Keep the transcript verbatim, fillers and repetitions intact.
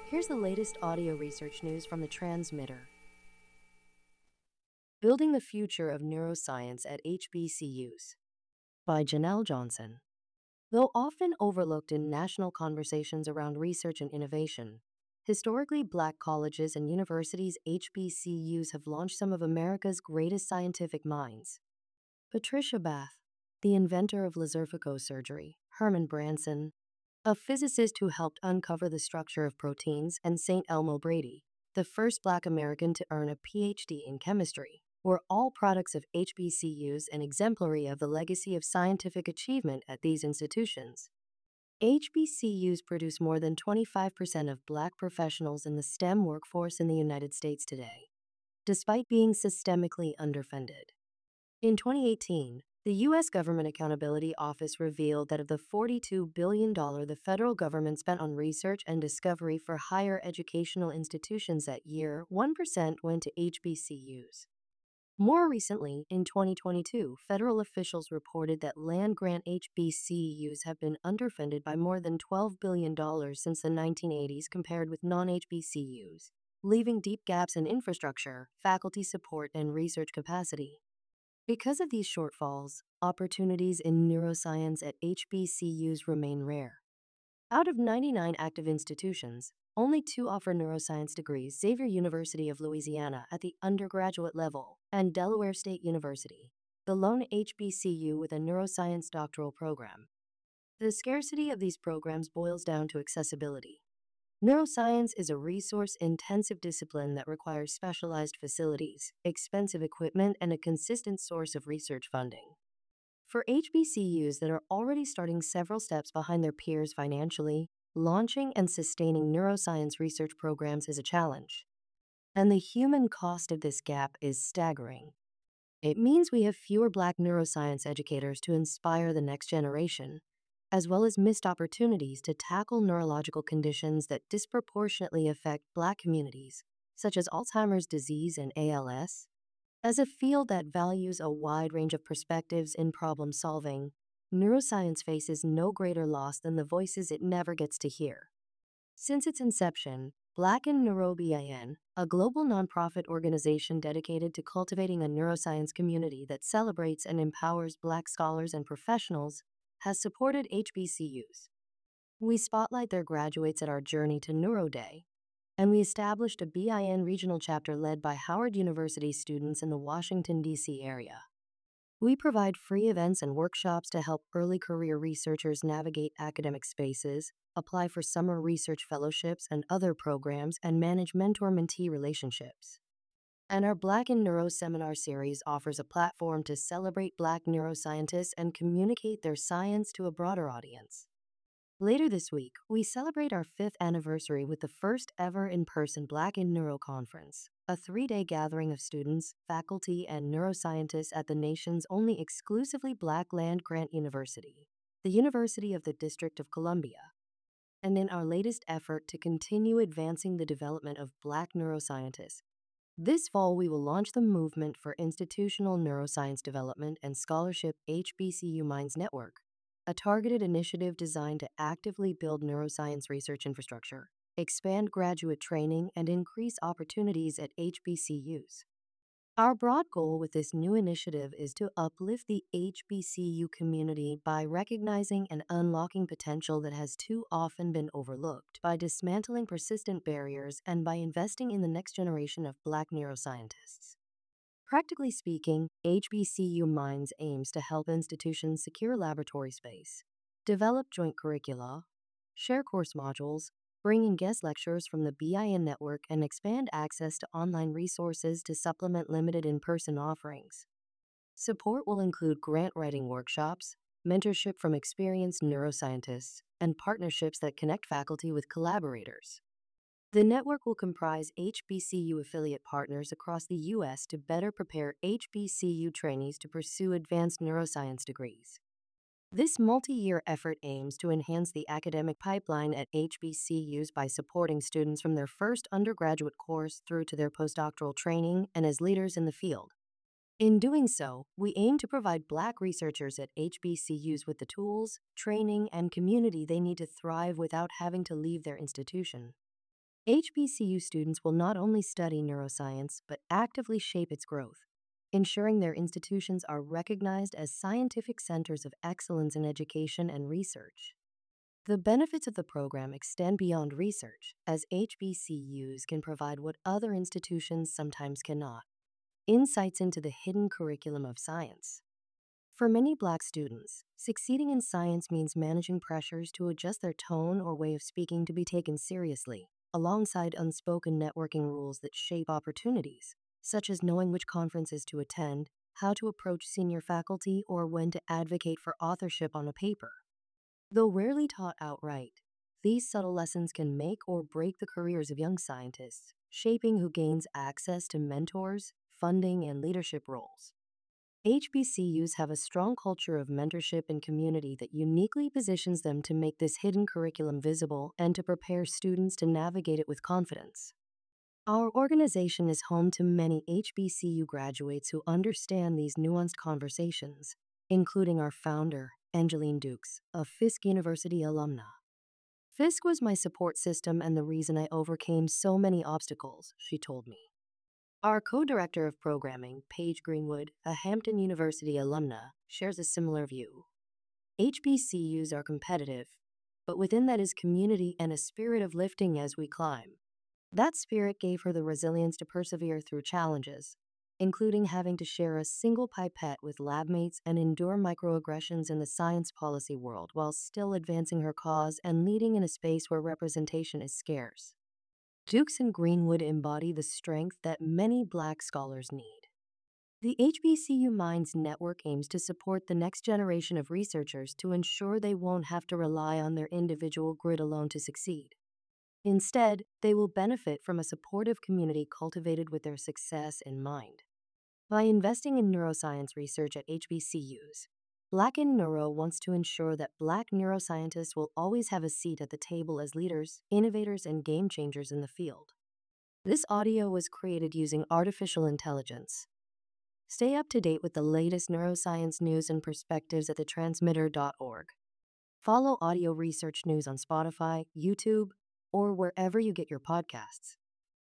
Here's the latest audio research news from the Transmitter. Building the Future of Neuroscience at H B C Us by Janelle Johnson. Though often overlooked in national conversations around research and innovation, historically Black colleges and universities H B C Us have launched some of America's greatest scientific minds. Patricia Bath, the inventor of Laserfico surgery, Herman Branson, a physicist who helped uncover the structure of proteins, and Saint Elmo Brady, the first Black American to earn a P H D in chemistry, were all products of H B C Us and exemplary of the legacy of scientific achievement at these institutions. H B C Us produce more than twenty-five percent of Black professionals in the STEM workforce in the United States today, despite being systemically underfunded. In twenty eighteen, the U S Government Accountability Office revealed that of the forty-two billion dollars the federal government spent on research and discovery for higher educational institutions that year, one percent went to H B C Us. More recently, in twenty twenty-two, federal officials reported that land-grant H B C Us have been underfunded by more than twelve billion dollars since the nineteen eighties compared with non-H B C Us, leaving deep gaps in infrastructure, faculty support, and research capacity. Because of these shortfalls, opportunities in neuroscience at H B C Us remain rare. Out of ninety-nine active institutions, only two offer neuroscience degrees: Xavier University of Louisiana at the undergraduate level and Delaware State University, the lone H B C U with a neuroscience doctoral program. The scarcity of these programs boils down to accessibility. Neuroscience is a resource-intensive discipline that requires specialized facilities, expensive equipment, and a consistent source of research funding. For H B C Us that are already starting several steps behind their peers financially, launching and sustaining neuroscience research programs is a challenge. And the human cost of this gap is staggering. It means we have fewer Black neuroscience educators to inspire the next generation, as well as missed opportunities to tackle neurological conditions that disproportionately affect Black communities, such as Alzheimer's disease and A L S. As a field that values a wide range of perspectives in problem solving, neuroscience faces no greater loss than the voices it never gets to hear. Since its inception, Black in NeuroBIN, a global nonprofit organization dedicated to cultivating a neuroscience community that celebrates and empowers Black scholars and professionals, has supported H B C Us. We spotlight their graduates at our Journey to Neuro Day, and we established a B I N regional chapter led by Howard University students in the Washington, D C area. We provide free events and workshops to help early career researchers navigate academic spaces, apply for summer research fellowships and other programs, and manage mentor-mentee relationships. And our Black in Neuro seminar series offers a platform to celebrate Black neuroscientists and communicate their science to a broader audience. Later this week, we celebrate our fifth anniversary with the first ever in-person Black in Neuro Conference, a three-day gathering of students, faculty, and neuroscientists at the nation's only exclusively Black land-grant university, the University of the District of Columbia. And in our latest effort to continue advancing the development of Black neuroscientists, this fall, we will launch the Movement for Institutional Neuroscience Development and Scholarship H B C U Minds Network, a targeted initiative designed to actively build neuroscience research infrastructure, expand graduate training, and increase opportunities at H B C Us. Our broad goal with this new initiative is to uplift the H B C U community by recognizing and unlocking potential that has too often been overlooked, by dismantling persistent barriers, and by investing in the next generation of Black neuroscientists. Practically speaking, H B C U Minds aims to help institutions secure laboratory space, develop joint curricula, share course modules, bring in guest lecturers from the B I N network, and expand access to online resources to supplement limited in-person offerings. Support will include grant writing workshops, mentorship from experienced neuroscientists, and partnerships that connect faculty with collaborators. The network will comprise H B C U affiliate partners across the U S to better prepare H B C U trainees to pursue advanced neuroscience degrees. This multi-year effort aims to enhance the academic pipeline at H B C Us by supporting students from their first undergraduate course through to their postdoctoral training and as leaders in the field. In doing so, we aim to provide Black researchers at H B C Us with the tools, training, and community they need to thrive without having to leave their institution. H B C U students will not only study neuroscience, but actively shape its growth, ensuring their institutions are recognized as scientific centers of excellence in education and research. The benefits of the program extend beyond research, as H B C Us can provide what other institutions sometimes cannot: insights into the hidden curriculum of science. For many Black students, succeeding in science means managing pressures to adjust their tone or way of speaking to be taken seriously, alongside unspoken networking rules that shape opportunities, such as knowing which conferences to attend, how to approach senior faculty, or when to advocate for authorship on a paper. Though rarely taught outright, these subtle lessons can make or break the careers of young scientists, shaping who gains access to mentors, funding, and leadership roles. H B C Us have a strong culture of mentorship and community that uniquely positions them to make this hidden curriculum visible and to prepare students to navigate it with confidence. Our organization is home to many H B C U graduates who understand these nuanced conversations, including our founder, Angeline Dukes, a Fisk University alumna. Fisk was my support system and the reason I overcame so many obstacles, she told me. Our co-director of programming, Paige Greenwood, a Hampton University alumna, shares a similar view. H B C Us are competitive, but within that is community and a spirit of lifting as we climb. That spirit gave her the resilience to persevere through challenges, including having to share a single pipette with lab mates and endure microaggressions in the science policy world while still advancing her cause and leading in a space where representation is scarce. Dukes and Greenwood embody the strength that many Black scholars need. The H B C U Minds Network aims to support the next generation of researchers to ensure they won't have to rely on their individual grit alone to succeed. Instead, they will benefit from a supportive community cultivated with their success in mind. By investing in neuroscience research at H B C Us, Black in Neuro wants to ensure that Black neuroscientists will always have a seat at the table as leaders, innovators, and game changers in the field. This audio was created using artificial intelligence. Stay up to date with the latest neuroscience news and perspectives at the transmitter dot org. Follow Audio Research News on Spotify, YouTube, or wherever you get your podcasts.